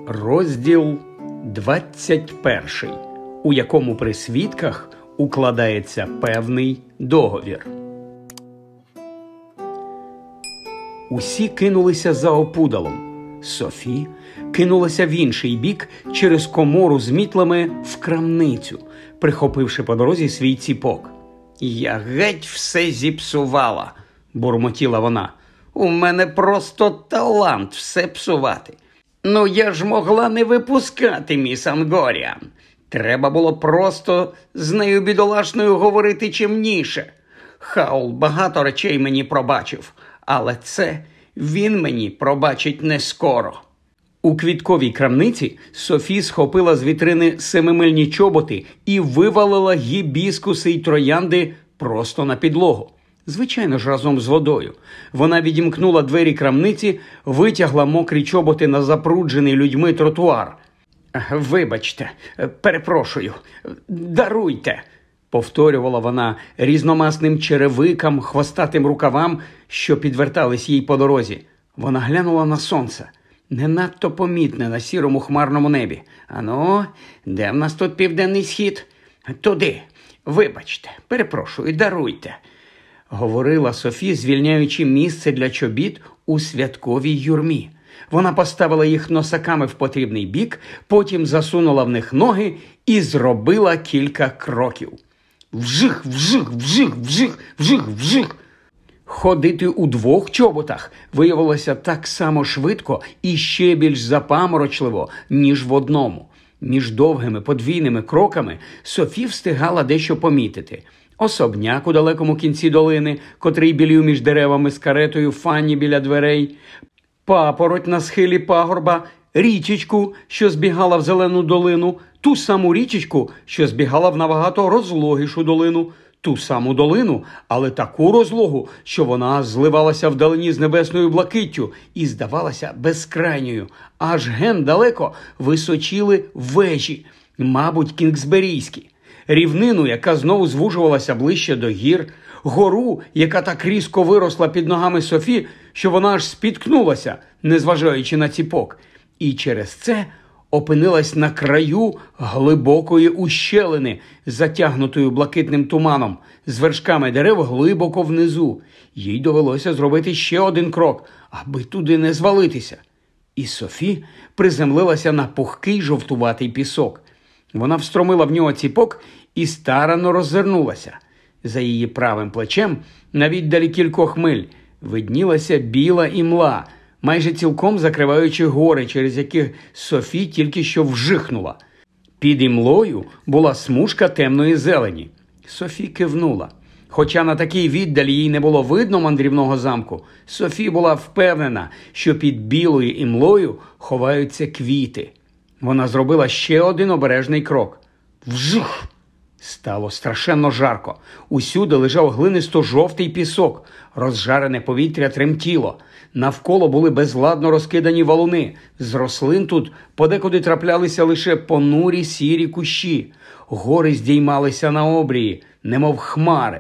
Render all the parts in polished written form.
Розділ 21, у якому при свідках укладається певний договір. Усі кинулися за опудалом. Софі кинулася в інший бік через комору з мітлами в крамницю, прихопивши по дорозі свій ціпок. «Я геть все зіпсувала», – бурмотіла вона. «У мене просто талант все псувати. Ну, я ж могла не випускати міс Ангоріан. Треба було просто з нею бідолашною говорити чимніше. Хаул багато речей мені пробачив, але це він мені пробачить не скоро». У квітковій крамниці Софі схопила з вітрини семимильні чоботи і вивалила гібіскуси й троянди просто на підлогу. Звичайно ж, разом з водою. Вона відімкнула двері крамниці, витягла мокрі чоботи на запруджений людьми тротуар. «Вибачте, перепрошую, даруйте», – повторювала вона різномасним черевикам, хвостатим рукавам, що підвертались їй по дорозі. Вона глянула на сонце, не надто помітне на сірому хмарному небі. «Ану, де в нас тут південний схід?» «Туди. Вибачте, перепрошую, даруйте», – говорила Софі, звільняючи місце для чобіт у святковій юрмі. Вона поставила їх носаками в потрібний бік, потім засунула в них ноги і зробила кілька кроків. Вжих, вжих, вжих, вжих, вжих, вжих. Ходити у двох чоботах виявилося так само швидко і ще більш запаморочливо, ніж в одному. Між довгими подвійними кроками Софі встигала дещо помітити. Особняк у далекому кінці долини, котрий білів між деревами з каретою Фанні біля дверей, папороть на схилі пагорба, річечку, що збігала в зелену долину, ту саму річечку, що збігала в набагато розлогішу долину, ту саму долину, але таку розлогу, що вона зливалася вдалині з небесною блакиттю і здавалася безкрайньою. Аж ген далеко височіли вежі, мабуть, кінгсберійські. Рівнину, яка знову звужувалася ближче до гір, гору, яка так різко виросла під ногами Софі, що вона аж спіткнулася, незважаючи на ціпок. І через це опинилась на краю глибокої ущелини, затягнутою блакитним туманом, з вершками дерев глибоко внизу. Їй довелося зробити ще один крок, аби туди не звалитися. І Софі приземлилася на пухкий жовтуватий пісок. Вона встромила в нього ціпок і старанно роззирнулася. За її правим плечем, на віддалі кількох миль, виднілася біла імла, майже цілком закриваючи гори, через які Софі тільки що вжихнула. Під імлою була смужка темної зелені. Софі кивнула. Хоча на такій віддалі їй не було видно мандрівного замку, Софі була впевнена, що під білою імлою ховаються квіти. Вона зробила ще один обережний крок. Вжух! Стало страшенно жарко. Усюди лежав глинисто-жовтий пісок. Розжарене повітря тремтіло. Навколо були безладно розкидані валуни. З рослин тут подекуди траплялися лише понурі сірі кущі. Гори здіймалися на обрії, немов хмари.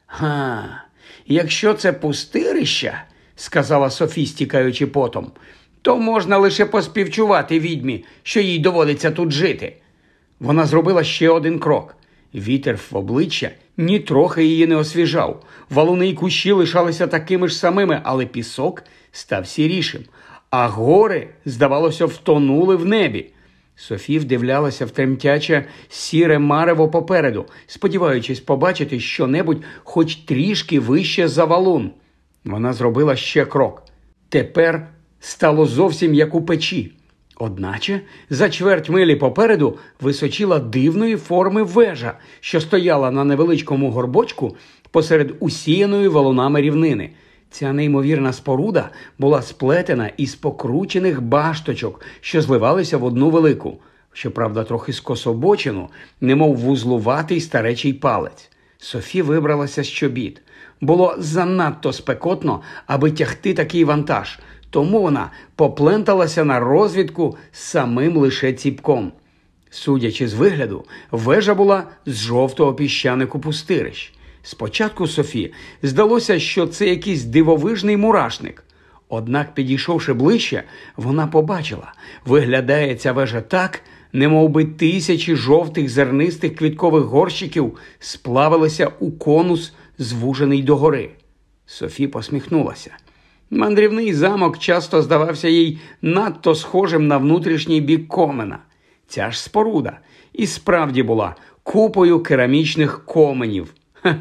Якщо це пустирища, – сказала Софі, стікаючи потом, – то можна лише поспівчувати відьмі, що їй доводиться тут жити. Вона зробила ще один крок. Вітер в обличчя нітрохи її не освіжав. Валуни й кущі лишалися такими ж самими, але пісок став сірішим. А гори, здавалося, втонули в небі. Софі вдивлялася в тремтяче сіре марево попереду, сподіваючись побачити щонебудь хоч трішки вище за валун. Вона зробила ще крок. Тепер стало зовсім як у печі. Одначе за чверть милі попереду височіла дивної форми вежа, що стояла на невеличкому горбочку посеред усіяної валунами рівнини. Ця неймовірна споруда була сплетена із покручених башточок, що зливалися в одну велику, щоправда трохи скособочену, немов вузлуватий старечий палець. Софі вибралася з чобіт. Було занадто спекотно, аби тягти такий вантаж, тому вона попленталася на розвідку самим лише ціпком. Судячи з вигляду, вежа була з жовтого піщанику пустирищ. Спочатку Софі здалося, що це якийсь дивовижний мурашник. Однак, підійшовши ближче, вона побачила, виглядає ця вежа так, немовби тисячі жовтих зернистих квіткових горщиків сплавилися у конус, звужений догори. Софі посміхнулася. Мандрівний замок часто здавався їй надто схожим на внутрішній бік комина. Ця ж споруда і справді була купою керамічних коменів.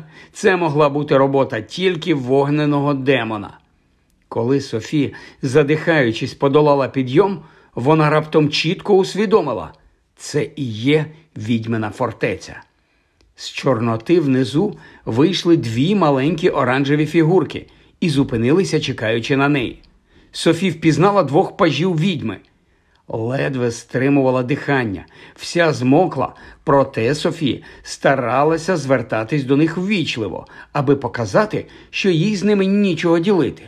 Це могла бути робота тільки вогненого демона. Коли Софі, задихаючись, подолала підйом, вона раптом чітко усвідомила – це і є відьмина фортеця. З Чорноти внизу вийшли дві маленькі оранжеві фігурки і зупинилися, чекаючи на неї. Софі впізнала двох пажів відьми. Ледве стримувала дихання, вся змокла, проте Софі старалася звертатись до них ввічливо, аби показати, що їй з ними нічого ділити.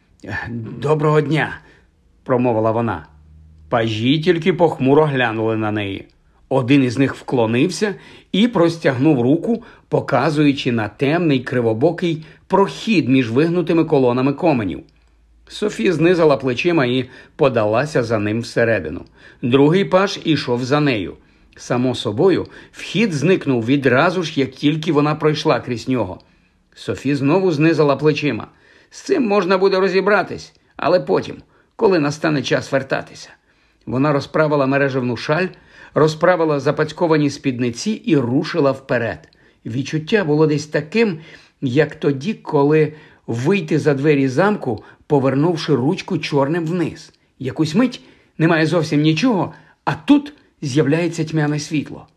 «Доброго дня», – промовила вона. Пажі тільки похмуро глянули на неї. Один із них вклонився і простягнув руку, показуючи на темний кривобокий прохід між вигнутими колонами коменів. Софі знизала плечима і подалася за ним всередину. Другий паж ішов за нею. Само собою, вхід зникнув відразу ж, як тільки вона пройшла крізь нього. Софі знову знизала плечима. З цим можна буде розібратись, але потім, коли настане час вертатися. Вона розправила мережевну шаль, розправила запацьковані спідниці і рушила вперед. Відчуття було десь таким, як тоді, коли вийти за двері замку, повернувши ручку чорним вниз. Якусь мить немає зовсім нічого, а тут з'являється тьмяне світло.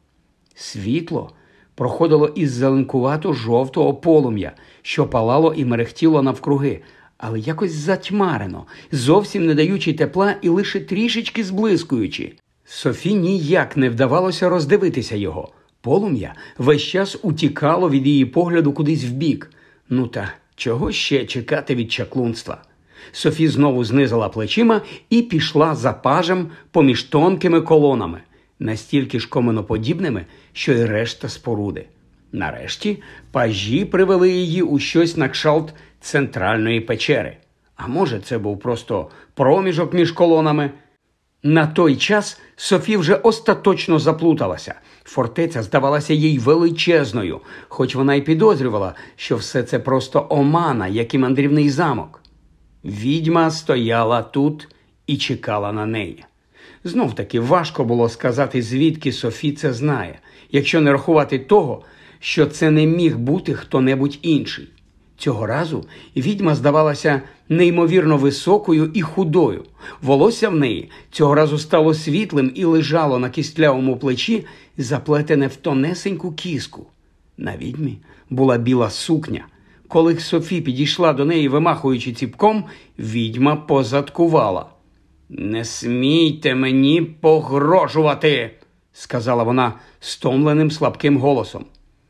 Світло проходило із зеленкувато-жовтого полум'я, що палало і мерехтіло навкруги, але якось затьмарено, зовсім не даючи тепла і лише трішечки зблискуючи. Софі ніяк не вдавалося роздивитися його. Полум'я весь час утікало від її погляду кудись вбік. Ну та чого ще чекати від чаклунства? Софі знову знизила плечима і пішла за пажем поміж тонкими колонами, настільки ж коменоподібними, що й решта споруди. Нарешті пажі привели її у щось на кшталт центральної печери. А може, це був просто проміжок між колонами? На той час Софі вже остаточно заплуталася. Фортеця здавалася їй величезною, хоч вона й підозрювала, що все це просто омана, як і мандрівний замок. Відьма стояла тут і чекала на неї. Знов-таки важко було сказати, звідки Софі це знає, якщо не рахувати того, що це не міг бути хто-небудь інший. Цього разу відьма здавалася неймовірно високою і худою. Волосся в неї цього разу стало світлим і лежало на кістлявому плечі, заплетене в тонесеньку кіску. На відьмі була біла сукня. Коли Софі підійшла до неї, вимахуючи ціпком, відьма позадкувала. «Не смійте мені погрожувати!» – сказала вона стомленим слабким голосом.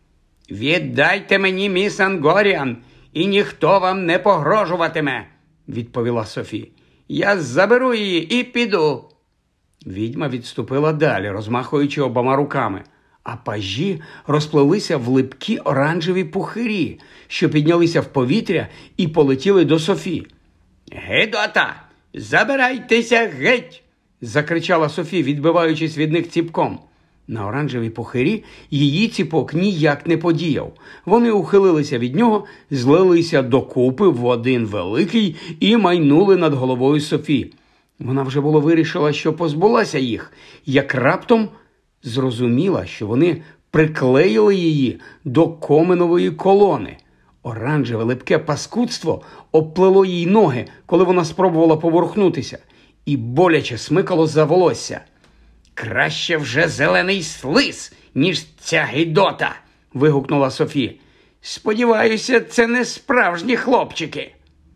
«Віддайте мені міс Ангоріан, і ніхто вам не погрожуватиме!» – відповіла Софі. «Я заберу її і піду!» Відьма відступила далі, розмахуючи обома руками, а пажі розплилися в липкі оранжеві пухирі, що піднялися в повітря і полетіли до Софі. «Гидота! Забирайтеся геть!» – закричала Софі, відбиваючись від них ціпком. На оранжевій пухирі її ціпок ніяк не подіяв. Вони ухилилися від нього, злилися докупи в один великий і майнули над головою Софі. Вона вже було вирішила, що позбулася їх, як раптом зрозуміла, що вони приклеїли її до коменової колони. Оранжеве липке паскудство обплело їй ноги, коли вона спробувала поворухнутися, і боляче смикало за волосся. «Краще вже зелений слиз, ніж ця гидота!» – вигукнула Софі. «Сподіваюся, це не справжні хлопчики!»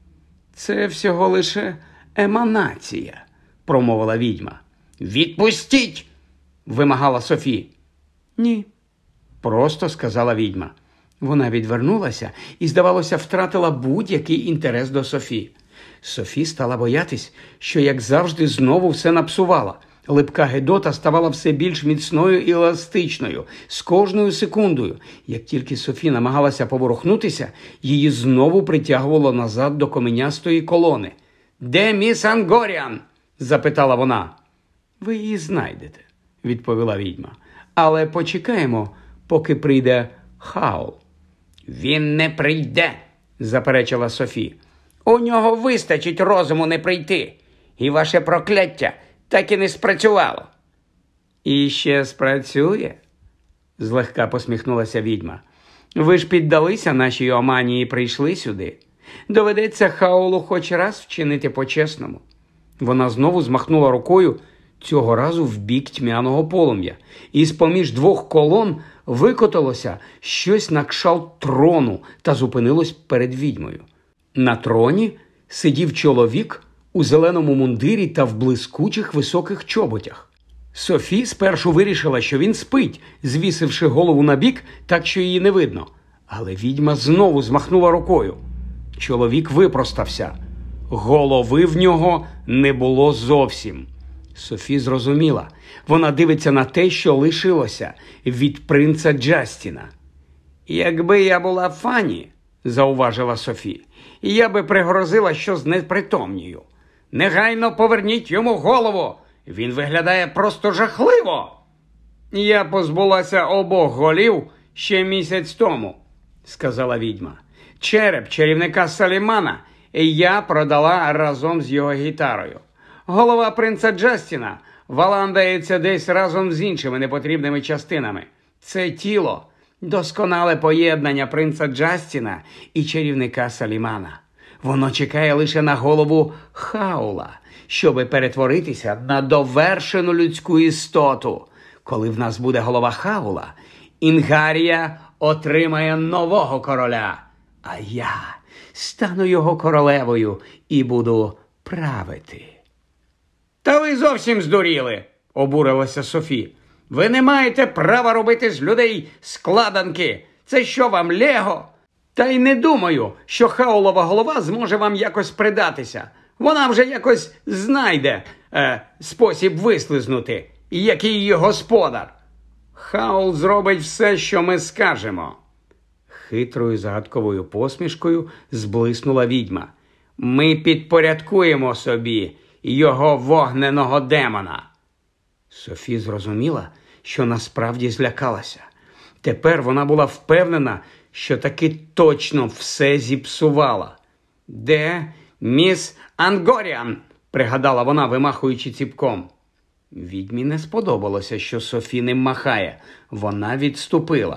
«Це всього лише еманація», – промовила відьма. «Відпустіть!» – вимагала Софі. «Ні», – просто сказала відьма. Вона відвернулася і, здавалося, втратила будь-який інтерес до Софі. Софі стала боятись, що, як завжди, знову все напсувала. Липка гидота ставала все більш міцною і еластичною, з кожною секундою. Як тільки Софі намагалася поворухнутися, її знову притягувало назад до каменястої колони. Де міс Ангоріан? Запитала вона. Ви її знайдете, відповіла відьма. Але почекаємо, поки прийде Хаул. Він не прийде, заперечила Софі. У нього вистачить розуму не прийти. І ваше прокляття так і не спрацювало. І ще спрацює? Злегка посміхнулася відьма. Ви ж піддалися нашій омані і прийшли сюди. Доведеться Хаулу хоч раз вчинити по-чесному. Вона знову змахнула рукою, цього разу в бік тьмяного полум'я. І з-поміж двох колон викоталося щось на кшталт трону та зупинилось перед відьмою. На троні сидів чоловік у зеленому мундирі та в блискучих високих чоботях. Софі спершу вирішила, що він спить, звісивши голову набік, так що її не видно. Але відьма знову змахнула рукою. Чоловік випростався. Голови в нього не було зовсім. Софі зрозуміла. Вона дивиться на те, що лишилося від принца Джастіна. «Якби я була Фанні, – зауважила Софі, – я би пригрозила, що знепритомнію. Негайно поверніть йому голову! Він виглядає просто жахливо!» «Я позбулася обох голів ще місяць тому», – сказала відьма. «Череп чарівника Салімана я продала разом з його гітарою. Голова принца Джастіна валандається десь разом з іншими непотрібними частинами. Це тіло – досконале поєднання принца Джастіна і чарівника Салімана. Воно чекає лише на голову Хаула, щоби перетворитися на довершену людську істоту. Коли в нас буде голова Хаула, Інгарія отримає нового короля, а я стану його королевою і буду правити». «Та ви зовсім здуріли!» – обурилася Софі. «Ви не маєте права робити з людей складанки. Це що вам, Лего? Та й не думаю, що Хаулова голова зможе вам якось придатися. Вона вже якось знайде спосіб вислизнути, як її господар. Хаул зробить все, що ми скажемо». Хитрою загадковою посмішкою зблиснула відьма. «Ми підпорядкуємо собі його вогненого демона». Софі зрозуміла, що насправді злякалася. Тепер вона була впевнена, що таки точно все зіпсувала. «Де міс Ангоріан?» – пригадала вона, вимахуючи ціпком. Відьмі не сподобалося, що Софі ним махає. Вона відступила.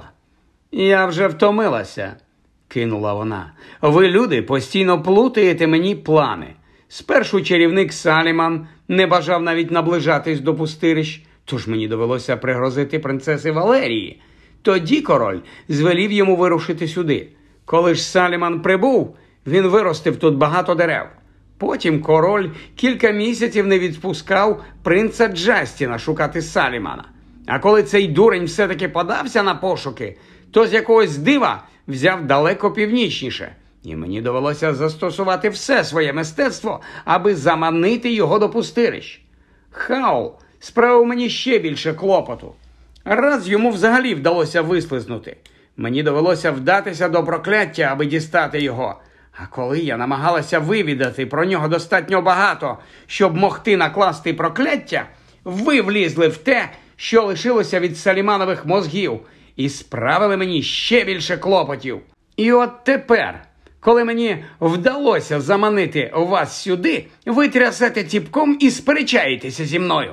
«Я вже втомилася», – кинула вона. «Ви, люди, постійно плутаєте мені плани. Спершу чарівник Саліман не бажав навіть наближатись до пустирищ, тож мені довелося пригрозити принцеси Валерії. Тоді король звелів йому вирушити сюди. Коли ж Саліман прибув, він виростив тут багато дерев. Потім король кілька місяців не відпускав принца Джастіна шукати Салімана. А коли цей дурень все-таки подався на пошуки, то з якогось дива взяв далеко північніше. І мені довелося застосувати все своє мистецтво, аби заманити його до пустирищ. Хаул справив мені ще більше клопоту. Раз йому взагалі вдалося вислизнути. Мені довелося вдатися до прокляття, аби дістати його. А коли я намагалася вивідати про нього достатньо багато, щоб могти накласти прокляття, ви влізли в те, що лишилося від Саліманових мозгів, і справили мені ще більше клопотів. І от тепер, коли мені вдалося заманити вас сюди, ви трясете ціпком і сперечаєтеся зі мною.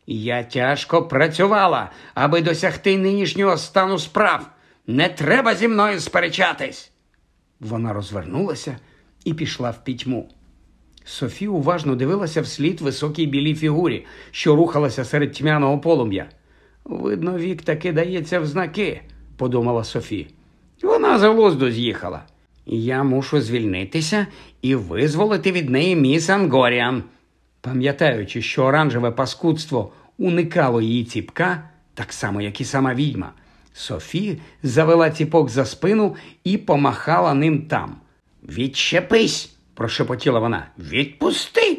Я тяжко працювала, аби досягти нинішнього стану справ. Не треба зі мною сперечатись». Вона розвернулася і пішла в пітьму. Софі уважно дивилася вслід високій білій фігурі, що рухалася серед тьмяного полум'я. «Видно, вік таки дається в знаки», – подумала Софі. Вона з глузду з'їхала. «Я мушу звільнитися і визволити від неї міс Ангоріан». Пам'ятаючи, що оранжеве паскудство уникало її ціпка, так само, як і сама відьма, Софі завела ціпок за спину і помахала ним там. «Відчепись!» – прошепотіла вона. «Відпусти!»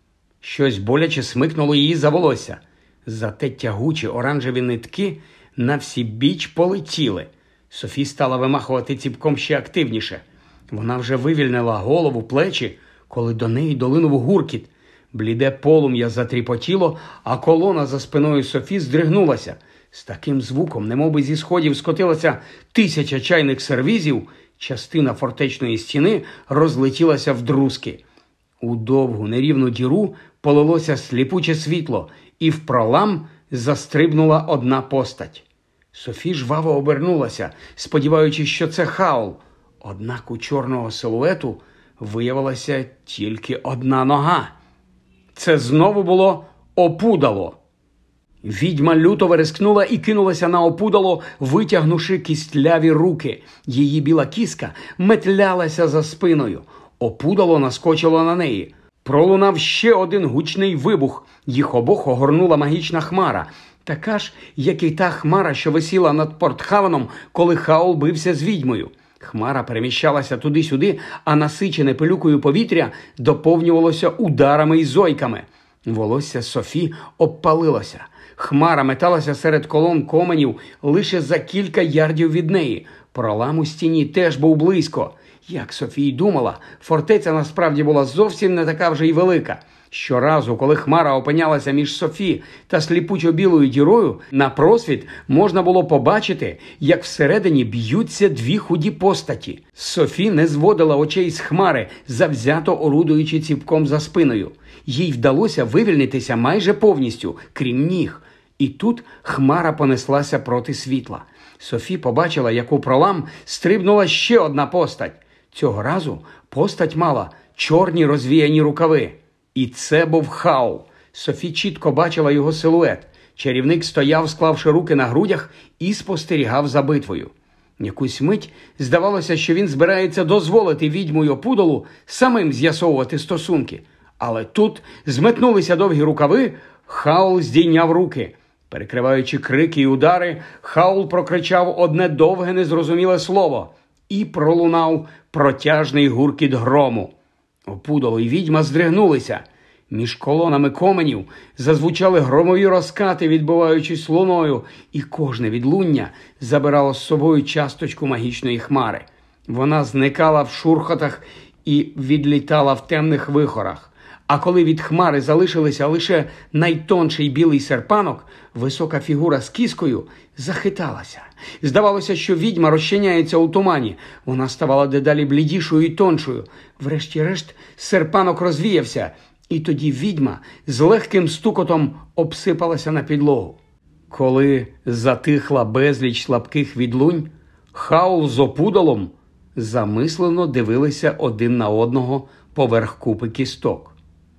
Щось боляче смикнуло її за волосся. Зате тягучі оранжеві нитки на всі біч полетіли. Софі стала вимахувати ціпком ще активніше. Вона вже вивільнила голову, плечі, коли до неї долинув гуркіт. Бліде полум'я затріпотіло, а колона за спиною Софі здригнулася. З таким звуком, немовби зі сходів скотилася 1000 чайних сервізів, частина фортечної стіни розлетілася вдрузки. У довгу нерівну діру полилося сліпуче світло, і в пролам застрибнула одна постать. Софі жваво обернулася, сподіваючись, що це Хаул. Однак у чорного силуету виявилася тільки одна нога. Це знову було опудало. Відьма люто верескнула і кинулася на опудало, витягнувши кістляві руки. Її біла кіска метлялася за спиною. Опудало наскочило на неї. Пролунав ще один гучний вибух. Їх обох огорнула магічна хмара. Така ж, як і та хмара, що висіла над Портхавеном, коли Хаул бився з відьмою. Хмара переміщалася туди-сюди, а насичене пилюкою повітря доповнювалося ударами і зойками. Волосся Софі обпалилося. Хмара металася серед колон коменів лише за кілька ярдів від неї. Пролам у стіні теж був близько. Як Софі й думала, фортеця насправді була зовсім не така вже й велика. Щоразу, коли хмара опинялася між Софі та сліпучо-білою дірою, на просвіт можна було побачити, як всередині б'ються дві худі постаті. Софі не зводила очей з хмари, завзято орудуючи ціпком за спиною. Їй вдалося вивільнитися майже повністю, крім ніг. І тут хмара понеслася проти світла. Софі побачила, як у пролам стрибнула ще одна постать. Цього разу постать мала чорні розвіяні рукави. І це був Хаул. Софі чітко бачила його силует. Чарівник стояв, склавши руки на грудях, і спостерігав за битвою. Якусь мить здавалося, що він збирається дозволити відьму й опудалу самим з'ясовувати стосунки. Але тут зметнулися довгі рукави, Хаул здійняв руки. Перекриваючи крики й удари, Хаул прокричав одне довге незрозуміле слово. І пролунав протяжний гуркіт грому. Опудало й відьма здригнулися. Між колонами коменів зазвучали громові розкати, відбиваючись луною, і кожне відлуння забирало з собою часточку магічної хмари. Вона зникала в шурхотах і відлітала в темних вихорах. А коли від хмари залишилися лише найтонший білий серпанок, висока фігура з кіскою захиталася. Здавалося, що відьма розчиняється у тумані. Вона ставала дедалі блідішою і тоншою. Врешті-решт серпанок розвіявся, і тоді відьма з легким стукотом обсипалася на підлогу. Коли затихла безліч слабких відлунь, Хаул з опудалом замислено дивилися один на одного поверх купи кісток.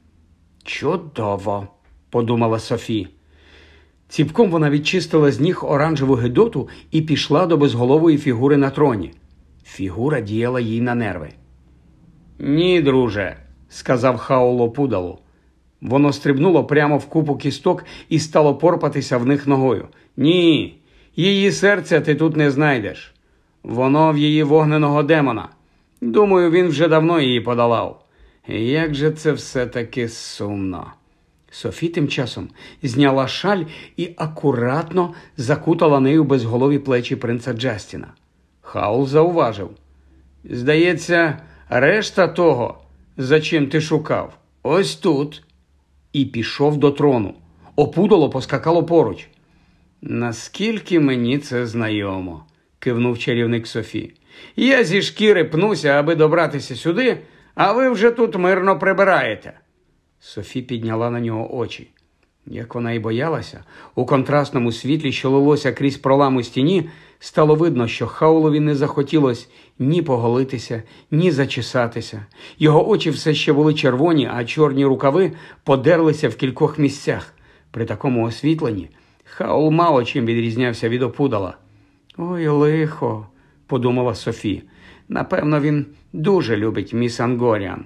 «Чудово!» – подумала Софі. Ціпком вона відчистила з ніг оранжеву гидоту і пішла до безголової фігури на троні. Фігура діяла їй на нерви. «Ні, друже», – сказав Хаул опудалу. Воно стрибнуло прямо в купу кісток і стало порпатися в них ногою. «Ні, її серця ти тут не знайдеш. Воно в її вогненого демона. Думаю, він вже давно її подолав. Як же це все-таки сумно». Софі тим часом зняла шаль і акуратно закутала нею безголові плечі принца Джастіна. Хаул зауважив. «Здається, решта того, за чим ти шукав, ось тут». І пішов до трону. Опудало поскакало поруч. «Наскільки мені це знайомо», – кивнув чарівник Софі. «Я зі шкіри пнуся, аби добратися сюди, а ви вже тут мирно прибираєте». Софі підняла на нього очі. Як вона й боялася, у контрастному світлі, що лилося крізь пролам у стіні, стало видно, що Хаулові не захотілося ні поголитися, ні зачесатися. Його очі все ще були червоні, а чорні рукави подерлися в кількох місцях. При такому освітленні Хаул мало чим відрізнявся від опудала. «Ой, лихо», – подумала Софі. «Напевно, він дуже любить міс Ангоріан».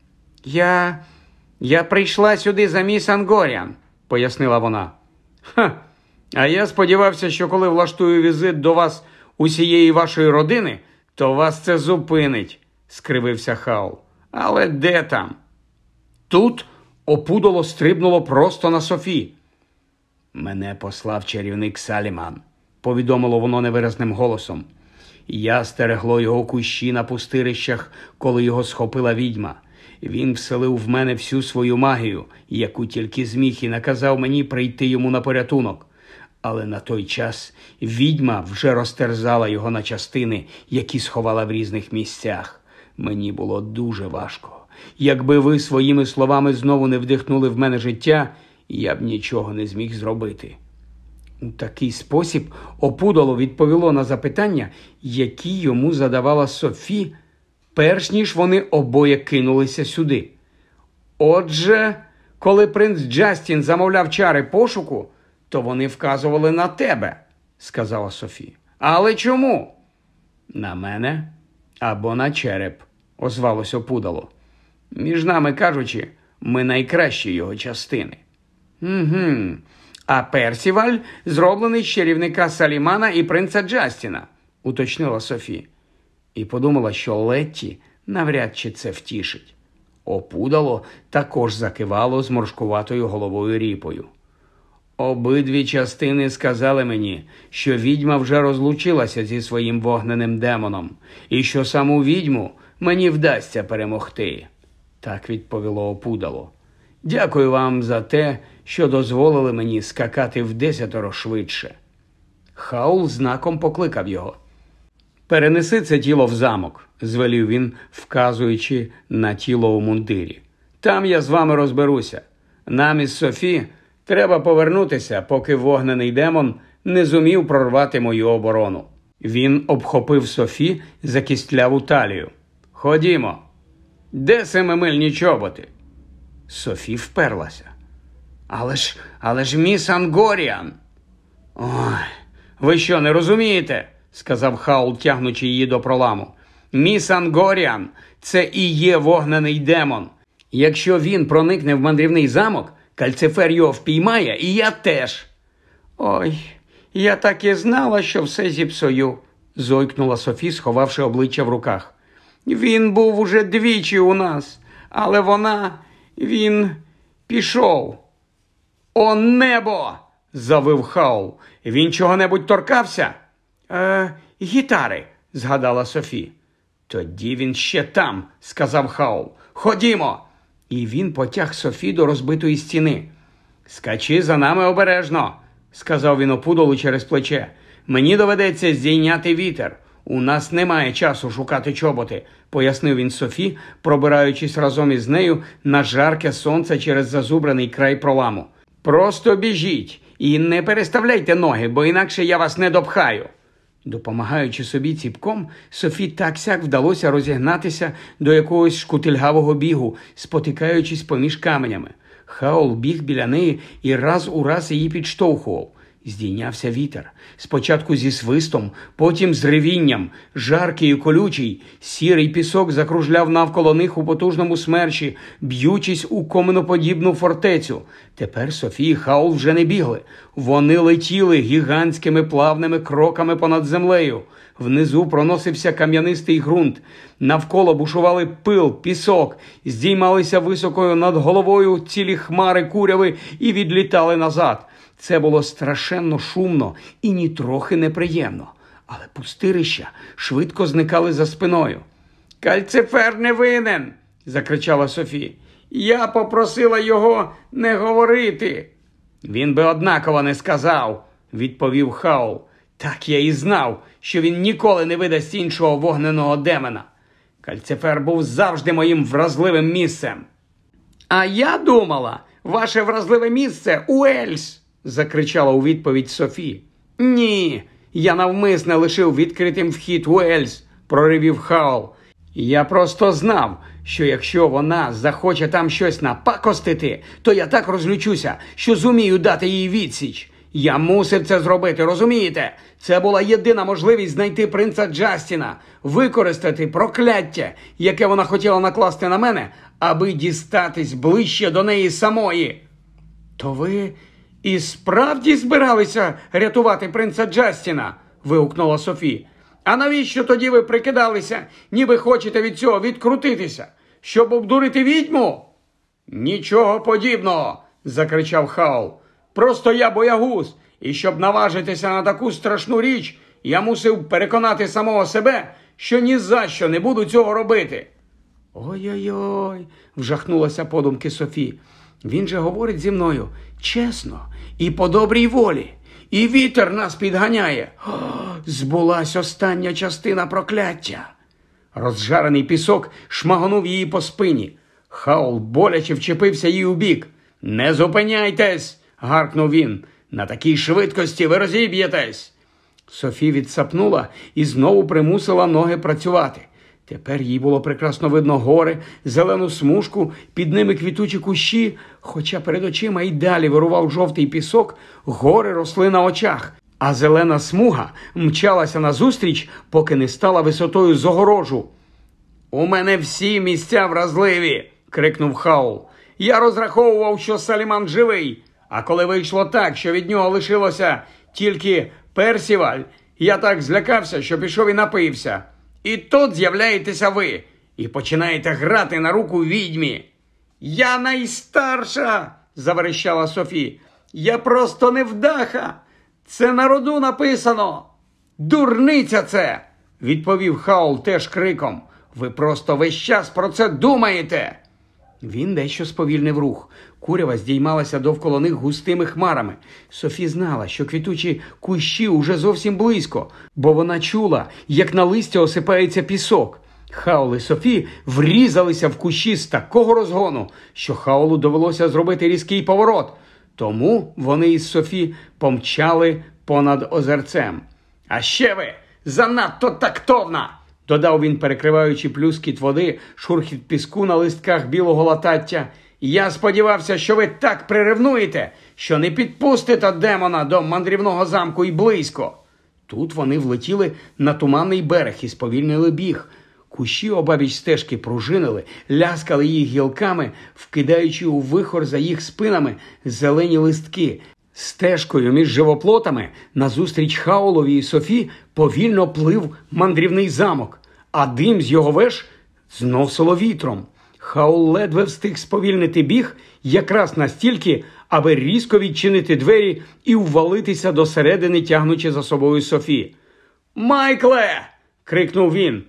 Я прийшла сюди за міс Ангоріан», – пояснила вона. «Ха, а я сподівався, що коли влаштую візит до вас усієї вашої родини, то вас це зупинить», – скривився Хаул. «Але де там?» Тут опудало стрибнуло просто на Софі. «Мене послав чарівник Саліман», – повідомило воно невиразним голосом. «Я стерегло його кущі на пустирищах, коли його схопила відьма. Він вселив в мене всю свою магію, яку тільки зміг, і наказав мені прийти йому на порятунок. Але на той час відьма вже розтерзала його на частини, які сховала в різних місцях. Мені було дуже важко. Якби ви своїми словами знову не вдихнули в мене життя, я б нічого не зміг зробити. У такий спосіб опудало відповіло на запитання, які йому задавала Софі, перш ніж вони обоє кинулися сюди. Отже, коли принц Джастін замовляв чари пошуку, то вони вказували на тебе, сказала Софі. Але чому? На мене або на череп, озвалось опудало. Між нами кажучи, ми найкращі його частини. Угу. А Персіваль зроблений з чарівника Салімана і принца Джастіна, уточнила Софі. І подумала, що Летті навряд чи це втішить. Опудало також закивало зморшкуватою головою ріпою. Обидві частини сказали мені, що відьма вже розлучилася зі своїм вогненим демоном, і що саму відьму мені вдасться перемогти. Так відповіло опудало. Дякую вам за те, що дозволили мені скакати вдесятеро швидше. Хаул знаком покликав його. Перенеси це тіло в замок, звелів він, вказуючи на тіло у мундирі. Там я з вами розберуся. Нам із Софі треба повернутися, поки вогнений демон не зумів прорвати мою оборону. Він обхопив Софі за кістляву талію. Ходімо. Де семимильні чоботи? Софі вперлася. Але ж міс Ангоріан. Ой, ви що, не розумієте? Сказав Хаул, тягнучи її до проламу. Міс Ангоріан – це і є вогнений демон. Якщо він проникне в мандрівний замок, Кальцифер його впіймає, і я теж. Ой, я так і знала, що все зіпсую, зойкнула Софі, сховавши обличчя в руках. Він був уже двічі у нас, але він пішов. О небо! Завив Хаул. Він чого-небудь торкався? Гітари, згадала Софі. Тоді він ще там, сказав Хаул. Ходімо! І він потяг Софі до розбитої стіни. Скачи за нами обережно, сказав він опудолу через плече. Мені доведеться здійняти вітер. У нас немає часу шукати чоботи, пояснив він Софі, пробираючись разом із нею на жарке сонце через зазубраний край проламу. Просто біжіть і не переставляйте ноги, бо інакше я вас не допхаю. Допомагаючи собі ціпком, Софі так-сяк вдалося розігнатися до якогось шкутильгавого бігу, спотикаючись поміж каменями. Хаул біг біля неї і раз у раз її підштовхував. Здійнявся вітер. Спочатку зі свистом, потім з ревінням, жаркий і колючий. Сірий пісок закружляв навколо них у потужному смерчі, б'ючись у коменоподібну фортецю. Тепер Софі і Хаул вже не бігли. Вони летіли гігантськими плавними кроками понад землею. Внизу проносився кам'янистий ґрунт. Навколо бушували пил, пісок, здіймалися високою над головою цілі хмари куряви і відлітали назад. Це було страшенно шумно і нітрохи неприємно. Але пустирища швидко зникали за спиною. «Кальцифер не винен!» – закричала Софі. «Я попросила його не говорити!» «Він би однаково не сказав!» – відповів Хаул. «Так я і знав, що він ніколи не видасть іншого вогненого демона. Кальцифер був завжди моїм вразливим місцем!» «А я думала, ваше вразливе місце – Уельс!» – закричала у відповідь Софі. «Ні, я навмисне лишив відкритим вхід Уельс», – проривів Хаул. «Я просто знав, що якщо вона захоче там щось напакостити, то я так розлючуся, що зумію дати їй відсіч. Я мусив це зробити, розумієте? Це була єдина можливість знайти принца Джастіна, використати прокляття, яке вона хотіла накласти на мене, аби дістатись ближче до неї самої». «То ви і справді збиралися рятувати принца Джастіна?» – вигукнула Софі. «А навіщо тоді ви прикидалися, ніби хочете від цього відкрутитися? Щоб обдурити відьму?» «Нічого подібного!» – закричав Хаул. «Просто я боягуз, і щоб наважитися на таку страшну річ, я мусив переконати самого себе, що ні за що не буду цього робити». «Ой-ой-ой!» – вжахнулася подумки Софі. «Він же говорить зі мною чесно і по добрій волі. І вітер нас підганяє. О, збулась остання частина прокляття!» Розжарений пісок шмагонув її по спині. Хаул боляче вчепився їй у бік. «Не зупиняйтесь!» – гаркнув він. «На такій швидкості ви розіб'єтесь!» Софі відсапнула і знову примусила ноги працювати. Тепер їй було прекрасно видно гори, зелену смужку, під ними квітучі кущі, хоча перед очима й далі вирував жовтий пісок, гори росли на очах, а зелена смуга мчалася назустріч, поки не стала висотою з огорожу. «У мене всі місця вразливі!» – крикнув Хаул. «Я розраховував, що Саліман живий, а коли вийшло так, що від нього лишилося тільки Персіваль, я так злякався, що пішов і напився. І тут з'являєтеся ви і починаєте грати на руку відьмі». «Я найстарша!» – заверещала Софі. «Я просто невдаха! Це на роду написано!» «Дурниця це!» – відповів Хаул теж криком. «Ви просто весь час про це думаєте!» Він дещо сповільнив рух. Курява здіймалася довкола них густими хмарами. Софі знала, що квітучі кущі уже зовсім близько, бо вона чула, як на листя осипається пісок. Хаул і Софі врізалися в кущі з такого розгону, що Хаулу довелося зробити різкий поворот. Тому вони із Софі помчали понад озерцем. «А ще ви занадто тактовна!» – додав він, перекриваючи плюскіт води, шурхіт піску на листках білого латаття. «Я сподівався, що ви так приревнуєте, що не підпустите демона до мандрівного замку і близько». Тут вони влетіли на туманний берег і сповільнили біг. Кущі обабіч стежки пружинили, ляскали їх гілками, вкидаючи у вихор за їх спинами зелені листки. Стежкою між живоплотами назустріч Хаулові і Софі повільно плив мандрівний замок, а дим з його веж зносило вітром. Хаул ледве встиг сповільнити біг якраз настільки, аби різко відчинити двері і ввалитися до середини, тягнучи за собою Софі. «Майкле!» – крикнув він.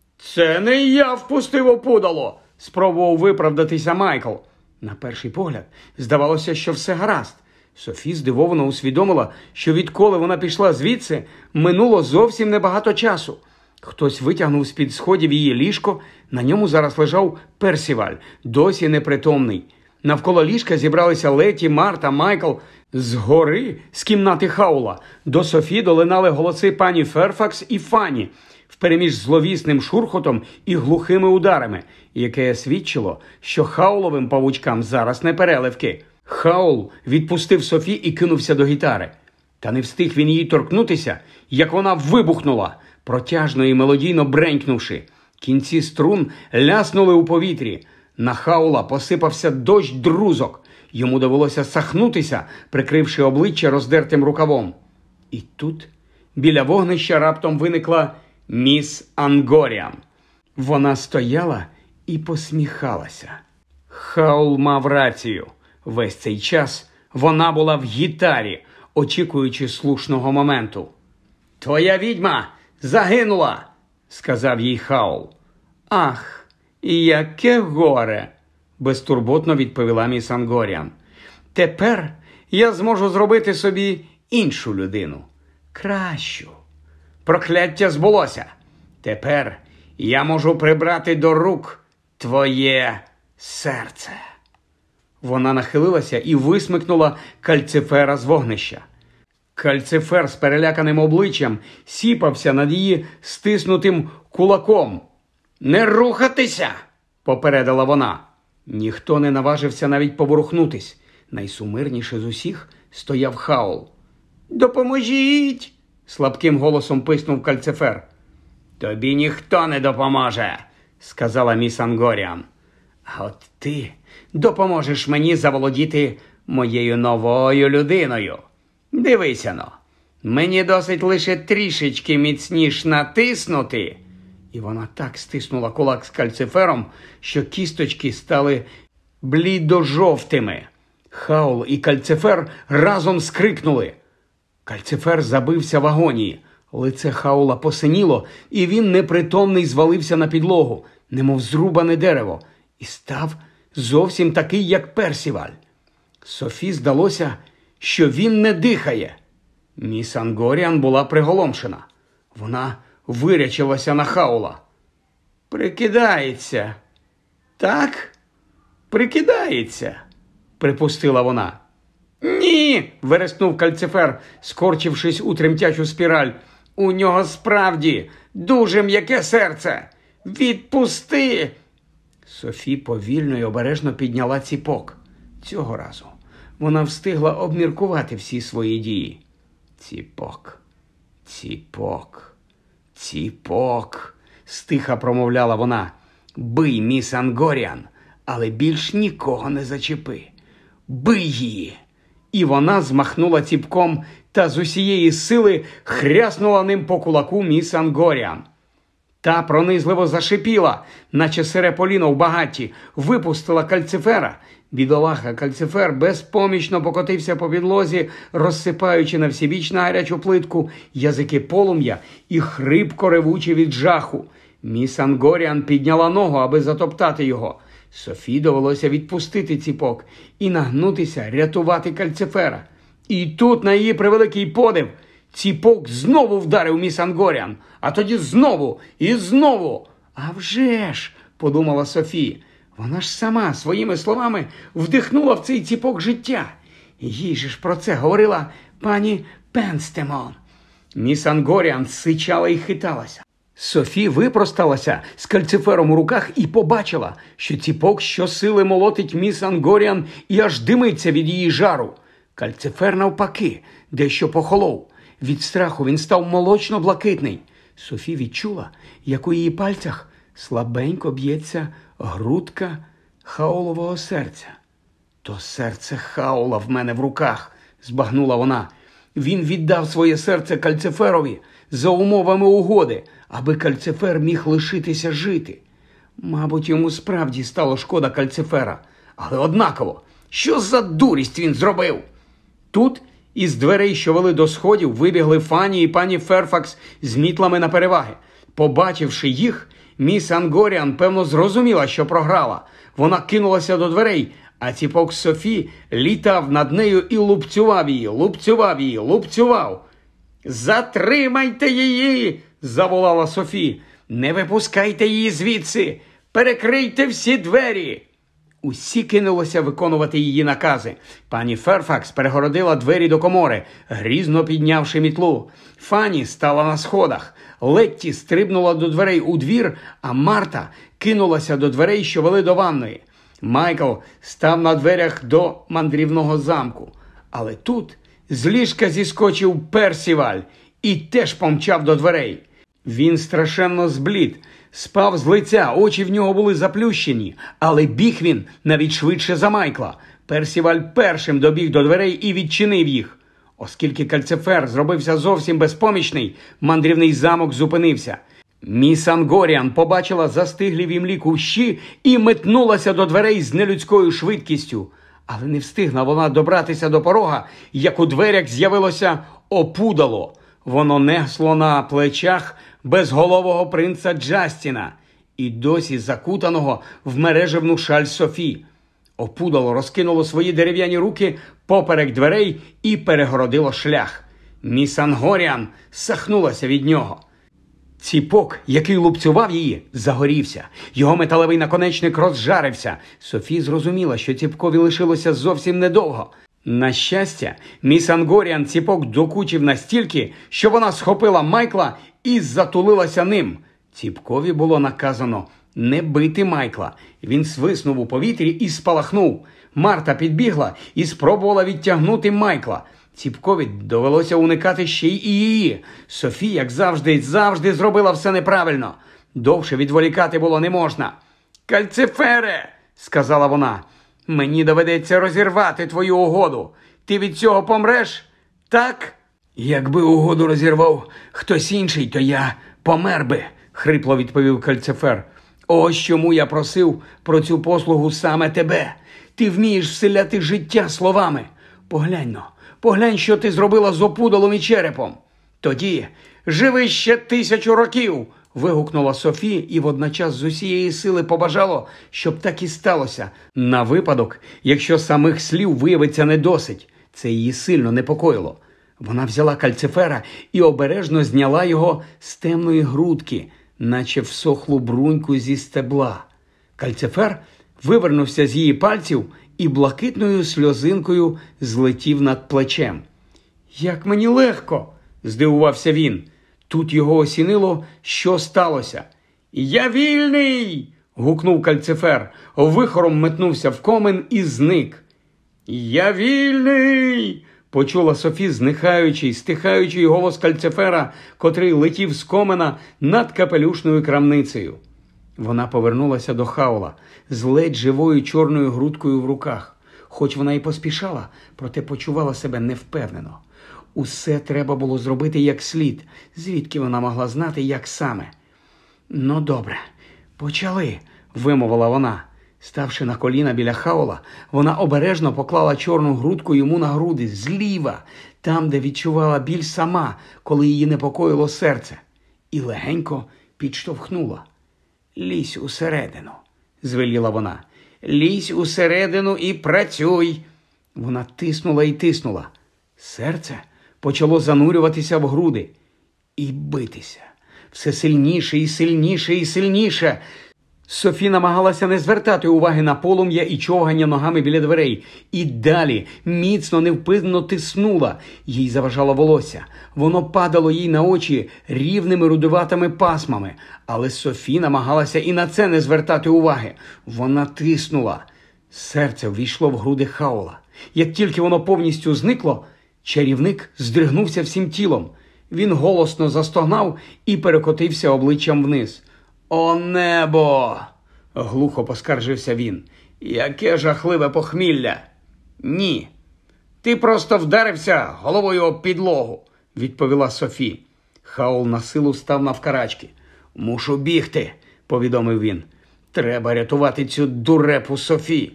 «Це не я впустив опудало!» – спробував виправдатися Майкл. На перший погляд здавалося, що все гаразд. Софі здивовано усвідомила, що відколи вона пішла звідси, минуло зовсім небагато часу. Хтось витягнув з-під сходів її ліжко, на ньому зараз лежав Персіваль, досі непритомний. Навколо ліжка зібралися Леті, Марта, Майкл. Згори, з кімнати Хаула, до Софі долинали голоси пані Ферфакс і Фанні, впереміж зловісним шурхотом і глухими ударами, яке свідчило, що Хауловим павучкам зараз не переливки. Хаул відпустив Софі і кинувся до гітари. Та не встиг він її торкнутися, як вона вибухнула, протяжно і мелодійно бренькнувши. Кінці струн ляснули у повітрі. На Хаула посипався дощ друзок. Йому довелося сахнутися, прикривши обличчя роздертим рукавом. І тут біля вогнища раптом виникла міс Ангоріан. Вона стояла і посміхалася. Хаул мав рацію. Весь цей час вона була в гітарі, очікуючи слушного моменту. «Твоя відьма загинула!» – сказав їй Хаул. «Ах, яке горе!» – безтурботно відповіла міс Ангоріан. «Тепер я зможу зробити собі іншу людину. Кращу. Прокляття збулося. Тепер я можу прибрати до рук твоє серце». Вона нахилилася і висмикнула Кальцифера з вогнища. Кальцифер з переляканим обличчям сіпався над її стиснутим кулаком. «Не рухатися!» – попередила вона. Ніхто не наважився навіть поворухнутись. Найсумирніше з усіх стояв Хаул. «Допоможіть!» – слабким голосом писнув Кальцифер. «Тобі ніхто не допоможе!» – сказала міс Ангоріан. «А от ти допоможеш мені заволодіти моєю новою людиною. Дивися-но, мені досить лише трішечки міцніш натиснути». І вона так стиснула кулак з Кальцифером, що кісточки стали блідо-жовтими. Хаул і Кальцифер разом скрикнули. Кальцифер забився в агонії. Лице Хаула посиніло, і він непритомний звалився на підлогу. немов зрубане дерево, і став зовсім такий, як Персіваль. Софі здалося, що він не дихає. Міс Ангоріан була приголомшена. Вона вирячилася на Хаула. «Прикидається. Так? Прикидається», – припустила вона. «Ні!» – вереснув Кальцифер, скорчившись у тремтячу спіраль. «У нього справді дуже м'яке серце. Відпусти!» Софі повільно й обережно підняла ціпок. Цього разу вона встигла обміркувати всі свої дії. «Ціпок, ціпок, ціпок», – стиха промовляла вона. «Бий, міс Ангоріан, але більш нікого не зачепи. Бий її!» І вона змахнула ціпком та з усієї сили хряснула ним по кулаку міс Ангоріан. Та пронизливо зашипіла, наче сире поліно в багатті, випустила Кальцифера. Бідолаха Кальцифер безпомічно покотився по підлозі, розсипаючи на всібіч на гарячу плитку язики полум'я і хрипко ревучи від жаху. Міс Ангоріан підняла ногу, аби затоптати його. Софі довелося відпустити ціпок і нагнутися, рятувати Кальцифера. І тут, на її превеликий подив, ціпок знову вдарив міс Ангоріан, а тоді знову і знову. «А вже ж!» – подумала Софі. Вона ж сама своїми словами вдихнула в цей ціпок життя. Їй же ж про це говорила пані Пенстемон. Міс Ангоріан сичала і хиталася. Софі випросталася з Кальцифером у руках і побачила, що ціпок щосили молотить міс Ангоріан і аж димиться від її жару. Кальцифер навпаки, дещо похолов. Від страху він став молочно-блакитний. Софі відчула, як у її пальцях слабенько б'ється грудка Хаулового серця. «То серце Хаула в мене в руках», – збагнула вона. «Він віддав своє серце Кальциферові за умовами угоди, аби Кальцифер міг лишитися жити. Мабуть, йому справді стало шкода Кальцифера. Але однаково, що за дурість він зробив?» Тут із дверей, що вели до сходів, вибігли Фанні і пані Ферфакс з мітлами на переваги. Побачивши їх, міс Ангоріан, певно, зрозуміла, що програла. Вона кинулася до дверей, а ціпок Софі літав над нею і лупцював її, лупцював її, лупцював. «Затримайте її!» – заволала Софі. «Не випускайте її звідси! Перекрийте всі двері!» Усі кинулися виконувати її накази. Пані Ферфакс перегородила двері до комори, грізно піднявши мітлу. Фанні стала на сходах. Летті стрибнула до дверей у двір, а Марта кинулася до дверей, що вели до ванної. Майкл став на дверях до мандрівного замку. Але тут з ліжка зіскочив Персіваль і теж помчав до дверей. Він страшенно зблід, спав з лиця, очі в нього були заплющені, але біг він навіть швидше за Майкла. Персіваль першим добіг до дверей і відчинив їх. Оскільки Кальцифер зробився зовсім безпомічний, мандрівний замок зупинився. Міс Ангоріан побачила застиглі в імлі кущі і метнулася до дверей з нелюдською швидкістю. Але не встигла вона добратися до порога, як у дверях з'явилося опудало. Воно несло на плечах безголового принца Джастіна і досі закутаного в мережевну шаль Софі. Опудало розкинуло свої дерев'яні руки поперек дверей і перегородило шлях. Міс Ангоріан сахнулася від нього. Ціпок, який лупцював її, загорівся. Його металевий наконечник розжарився. Софі зрозуміла, що ціпкові лишилося зовсім недовго. На щастя, міс Ангоріан ціпок докучив настільки, що вона схопила Майкла і затулилася ним. Ціпкові було наказано не бити Майкла. Він свиснув у повітрі і спалахнув. Марта підбігла і спробувала відтягнути Майкла. Ціпкові довелося уникати ще й її. Софі, як завжди зробила все неправильно. Довше відволікати було не можна. «Кальцифере!» – сказала вона. «Мені доведеться розірвати твою угоду. Ти від цього помреш? Так?» «Якби угоду розірвав хтось інший, то я помер би», – хрипло відповів Кальцифер. «Ось чому я просив про цю послугу саме тебе. Ти вмієш вселяти життя словами. Поглянь, що ти зробила з опудалом і черепом. Тоді живи ще 1000 років!» – вигукнула Софі і водночас з усієї сили побажало, щоб так і сталося, на випадок, якщо самих слів виявиться не досить. Це її сильно непокоїло. Вона взяла кальцифера і обережно зняла його з темної грудки, наче всохлу бруньку зі стебла. Кальцифер вивернувся з її пальців і блакитною сльозинкою злетів над плечем. «Як мені легко!» – здивувався він. Тут його осінило, що сталося. «Я вільний!» – гукнув кальцифер, вихором метнувся в комин і зник. «Я вільний!» – почула Софі зникаючий, стихаючий голос кальцифера, котрий летів з комина над капелюшною крамницею. Вона повернулася до Хаула з ледь живою чорною грудкою в руках. Хоч вона і поспішала, проте почувала себе невпевнено. Усе треба було зробити як слід, звідки вона могла знати, як саме. «Ну, добре, почали», – вимовила вона. Ставши на коліна біля Хаула, вона обережно поклала чорну грудку йому на груди, зліва, там, де відчувала біль сама, коли її непокоїло серце, і легенько підштовхнула. «Лізь усередину», – звеліла вона. «Лізь усередину і працюй». Вона тиснула і тиснула. Серце почало занурюватися в груди і битися. Все сильніше і сильніше і сильніше. Софі намагалася не звертати уваги на полум'я і човгання ногами біля дверей. І далі міцно, невпинно тиснула. Їй заважало волосся. Воно падало їй на очі рівними рудуватими пасмами. Але Софі намагалася і на це не звертати уваги. Вона тиснула. Серце ввійшло в груди Хаула. Як тільки воно повністю зникло, чарівник здригнувся всім тілом. Він голосно застогнав і перекотився обличчям вниз. «О небо!» – глухо поскаржився він. «Яке жахливе похмілля!» «Ні, ти просто вдарився головою об підлогу», – відповіла Софі. Хаул на силу став навкарачки. «Мушу бігти», – повідомив він. «Треба рятувати цю дурепу Софі».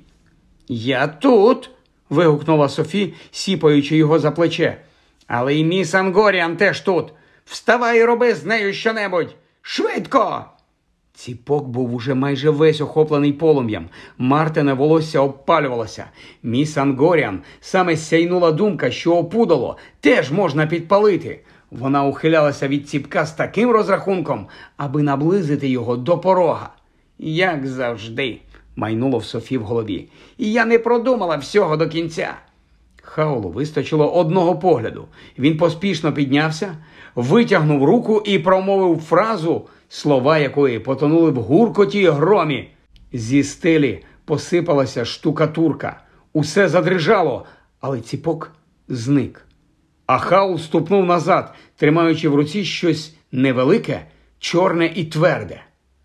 «Я тут!» – вигукнула Софі, сіпаючи його за плече. «Але і міс Ангоріан теж тут. Вставай і роби з нею щонебудь! Швидко!» Ціпок був уже майже весь охоплений полум'ям. Мартине волосся обпалювалося. Міс Ангоріан саме сяйнула думка, що опудало теж можна підпалити. Вона ухилялася від ціпка з таким розрахунком, аби наблизити його до порога. «Як завжди», – майнуло в Софі в голові. «І я не продумала всього до кінця». Хаулу вистачило одного погляду. Він поспішно піднявся, витягнув руку і промовив фразу, слова якої потонули в гуркоті й громі. Зі стелі посипалася штукатурка. Усе задрижало, але ціпок зник. А Хаул ступнув назад, тримаючи в руці щось невелике, чорне і тверде.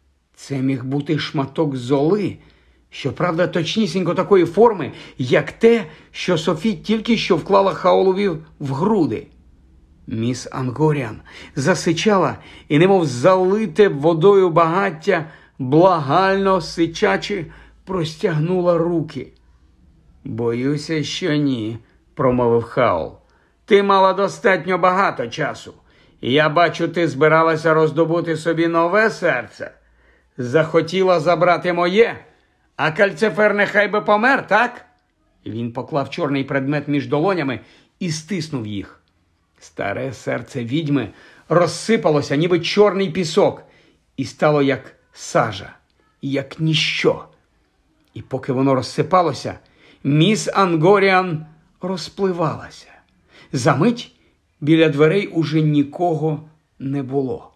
Це міг бути шматок золи, щоправда, точнісінько такої форми, як те, що Софі тільки що вклала Хаулові в груди. Міс Ангоріан засичала і, немов залите водою багаття, благально сичачи, простягнула руки. «Боюся, що ні», – промовив Хаул. «Ти мала достатньо багато часу. Я бачу, ти збиралася роздобути собі нове серце. Захотіла забрати моє, а кальцифер нехай би помер, так?» Він поклав чорний предмет між долонями і стиснув їх. Старе серце відьми розсипалося, ніби чорний пісок, і стало як сажа, як ніщо. І поки воно розсипалося, міс Ангоріан розпливалася. Замить біля дверей уже нікого не було.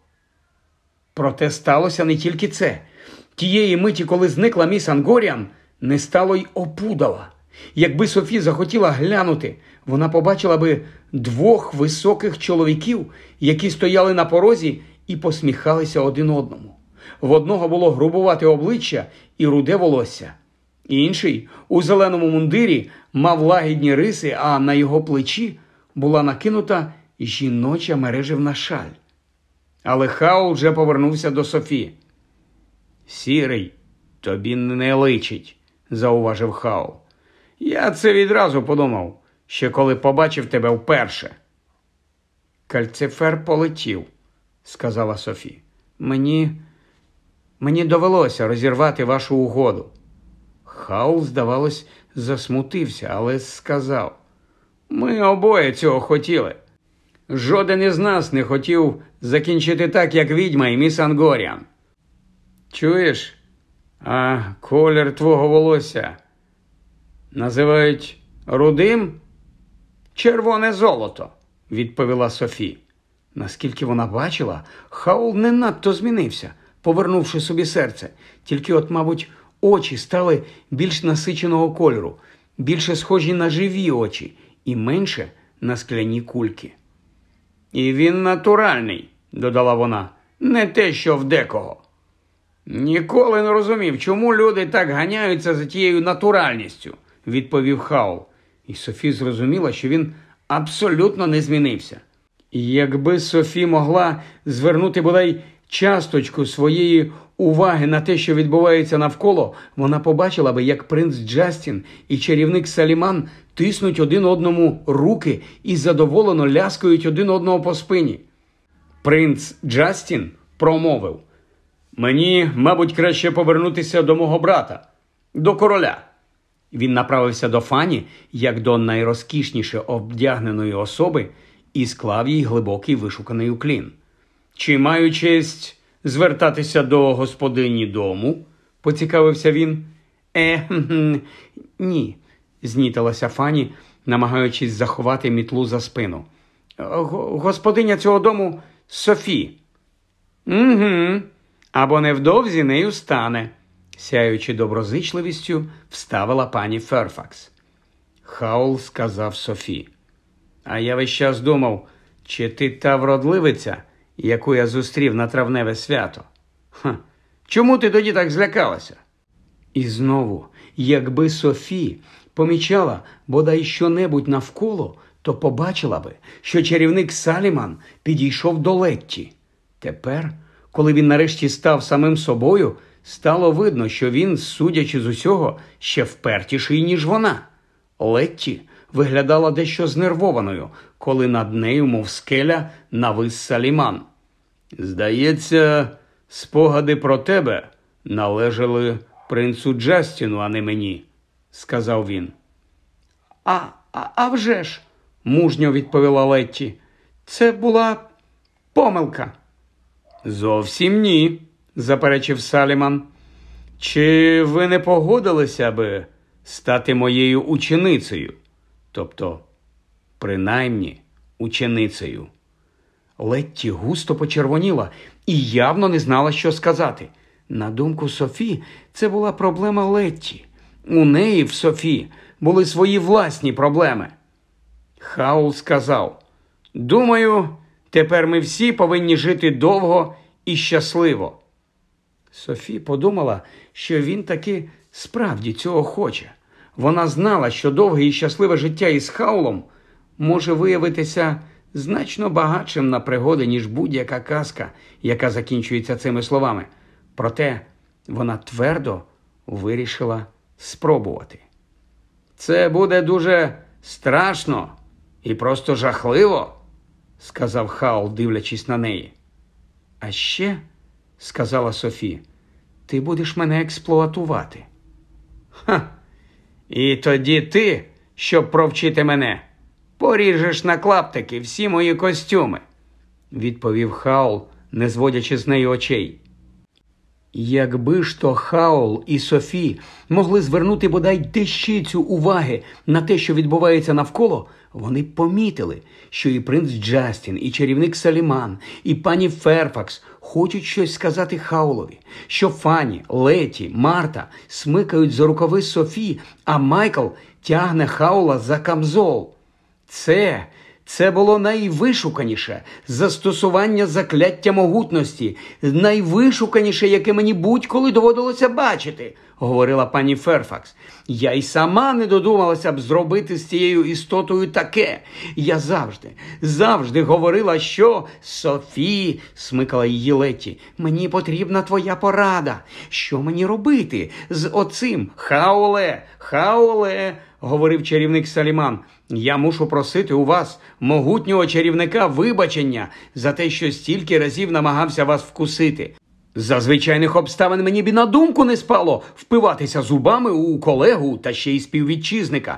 Проте сталося не тільки це. Тієї миті, коли зникла міс Ангоріан, не стало й опудала. Якби Софі захотіла глянути, вона побачила би двох високих чоловіків, які стояли на порозі і посміхалися один одному. В одного було грубувате обличчя і руде волосся. Інший, у зеленому мундирі, мав лагідні риси, а на його плечі була накинута жіноча мережевна шаль. Але Хаул вже повернувся до Софі. «Сірий, тобі не личить», – зауважив Хаул. «Я це відразу подумав, ще коли побачив тебе вперше». «Кальцифер полетів», – сказала Софі. Мені довелося розірвати вашу угоду. Хаул, здавалось, засмутився, але сказав: ми обоє цього хотіли. Жоден із нас не хотів закінчити так, як відьма і міс Ангоріан. Чуєш, а колір твого волосся називають рудим? Червоне золото, відповіла Софі. Наскільки вона бачила, Хаул не надто змінився, повернувши собі серце. Тільки от, мабуть, очі стали більш насиченого кольору, більше схожі на живі очі і менше на скляні кульки. І він натуральний, додала вона, не те, що в декого. Ніколи не розумів, чому люди так ганяються за тією натуральністю, відповів Хаул. І Софі зрозуміла, що він абсолютно не змінився. І якби Софі могла звернути бодай часточку своєї уваги на те, що відбувається навколо, вона побачила би, як принц Джастін і чарівник Саліман тиснуть один одному руки і задоволено ляскають один одного по спині. Принц Джастін промовив: «Мені, мабуть, краще повернутися до мого брата, до короля». Він направився до Фані, як до найрозкішніше обдягненої особи, і склав їй глибокий вишуканий уклін. «Чи маю честь звертатися до господині дому?» – поцікавився він. Ні», – знітилася Фані, намагаючись заховати мітлу за спину. «Господиня цього дому – Софі». «Угу, або невдовзі нею стане», – сяючи доброзичливістю, вставила пані Ферфакс. Хаул сказав Софі: «А я весь час думав, чи ти та вродливиця, яку я зустрів на травневе свято? Чому ти тоді так злякалася?» І знову, якби Софі помічала бодай що-небудь навколо, то побачила би, що чарівник Саліман підійшов до Летті. Тепер, коли він нарешті став самим собою, стало видно, що він, судячи з усього, ще впертіший, ніж вона. Летті виглядала дещо знервованою, коли над нею, мов скеля, навис Саліман. «Здається, спогади про тебе належали принцу Джастіну, а не мені», – сказав він. «А вже ж», – мужньо відповіла Летті, – «це була помилка». «Зовсім ні», – заперечив Саліман. «Чи ви не погодилися би стати моєю ученицею? Тобто, принаймні, ученицею». Летті густо почервоніла і явно не знала, що сказати. На думку Софі, це була проблема Летті. У неї, в Софі, були свої власні проблеми. Хаул сказав: «Думаю, тепер ми всі повинні жити довго і щасливо». Софі подумала, що він таки справді цього хоче. Вона знала, що довге і щасливе життя із Хаулом може виявитися значно багатшим на пригоди, ніж будь-яка казка, яка закінчується цими словами. Проте вона твердо вирішила спробувати. «Це буде дуже страшно і просто жахливо», – сказав Хаул, дивлячись на неї. «А ще, – сказала Софі, – ти будеш мене експлуатувати». «І тоді ти, щоб провчити мене, поріжеш на клаптики всі мої костюми», – відповів Хаул, не зводячи з неї очей. Якби ж то Хаул і Софі могли звернути бодай дещицю уваги на те, що відбувається навколо, вони б помітили, що і принц Джастін, і чарівник Саліман, і пані Ферфакс хочуть щось сказати Хаулові, що Фані, Леті, Марта смикають за рукави Софі, а Майкл тягне Хаула за камзол. Це було найвишуканіше застосування закляття могутності, найвишуканіше, яке мені будь-коли доводилося бачити, говорила пані Ферфакс. Я й сама не додумалася б зробити з цією істотою таке. Я завжди говорила, що... Софі, смикала її Летті, мені потрібна твоя порада. Що мені робити з оцим? Хауле, говорив чарівник Саліман, я мушу просити у вас, могутнього чарівника, вибачення за те, що стільки разів намагався вас вкусити. За звичайних обставин мені б і на думку не спало впиватися зубами у колегу та ще й співвітчизника.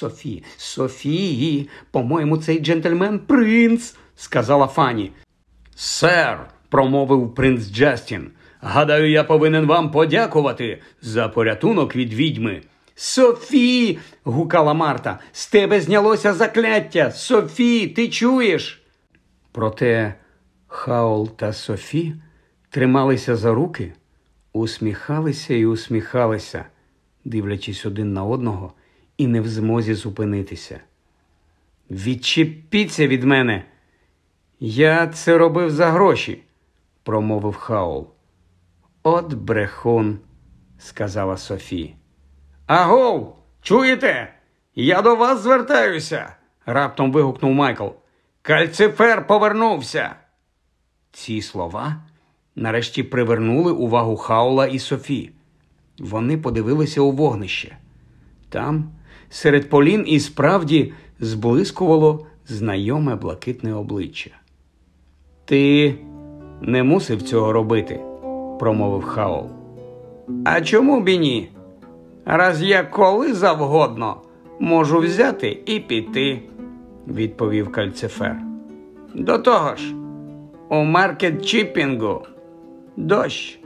Софі, по-моєму, цей джентльмен принц, сказала Фанні. Сер, промовив принц Джастін, гадаю, я повинен вам подякувати за порятунок від відьми. Софі, гукала Марта, з тебе знялося закляття. Софі, ти чуєш? Проте Хаол та Софі трималися за руки, усміхалися і усміхалися, дивлячись один на одного і не в змозі зупинитися. «Відчепіться від мене! Я це робив за гроші», – промовив Хаол. «От брехун», – сказала Софі. «Агов! Чуєте? Я до вас звертаюся!» – раптом вигукнув Майкл. «Кальцифер повернувся!» Ці слова нарешті привернули увагу Хаула і Софі. Вони подивилися у вогнище. Там, серед полін, і справді зблискувало знайоме блакитне обличчя. «Ти не мусив цього робити», – промовив Хаол. «А чому б і ні? Раз я коли завгодно можу взяти і піти», – відповів Кальцифер. «До того ж, у маркет-чіпінгу дощ».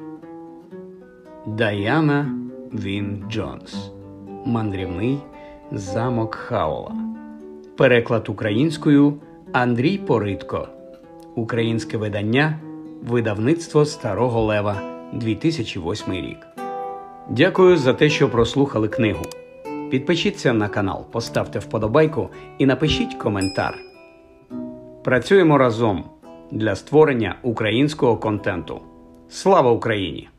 Даяна Він Джонс. Мандрівний замок Хаула. Переклад українською Андрій Поритко. Українське видання, видавництво Старого Лева, 2008 рік. Дякую за те, що прослухали книгу. Підпишіться на канал, поставте вподобайку і напишіть коментар. Працюємо разом для створення українського контенту. Слава Україні!